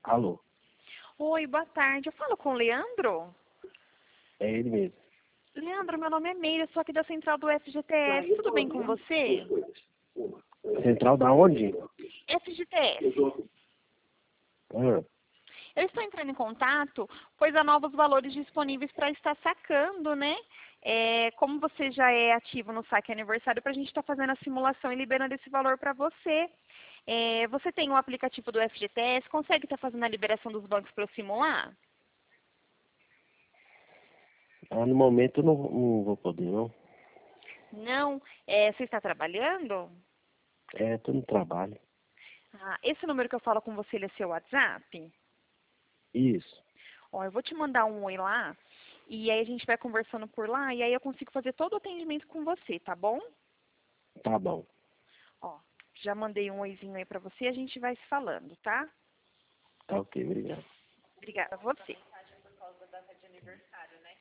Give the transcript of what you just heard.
Alô, Oi, boa tarde. Eu falo com o Leandro? é ele mesmo. Leandro, meu nome é Meire, sou aqui da central do FGTS. Tudo bem com você? Central da onde? FGTS. Ah, Eu estou entrando em contato, pois há novos valores disponíveis para estar sacando, né? Como você já é ativo no saque aniversário, para a gente estar fazendo a simulação e liberando esse valor para você. Você tem o aplicativo do FGTS, consegue estar fazendo a liberação dos bancos para eu simular? no momento eu não vou poder, não. Não? Você está trabalhando? Tô no trabalho. Esse número que eu falo com você, ele é seu WhatsApp? Isso, Ó, eu vou te mandar um oi lá, e aí a gente vai conversando por lá, e aí eu consigo fazer todo o atendimento com você, tá bom? tá bom. Ó, já mandei um oizinho aí pra você e a gente vai se falando, tá? Tá ok, obrigado. Obrigada a você.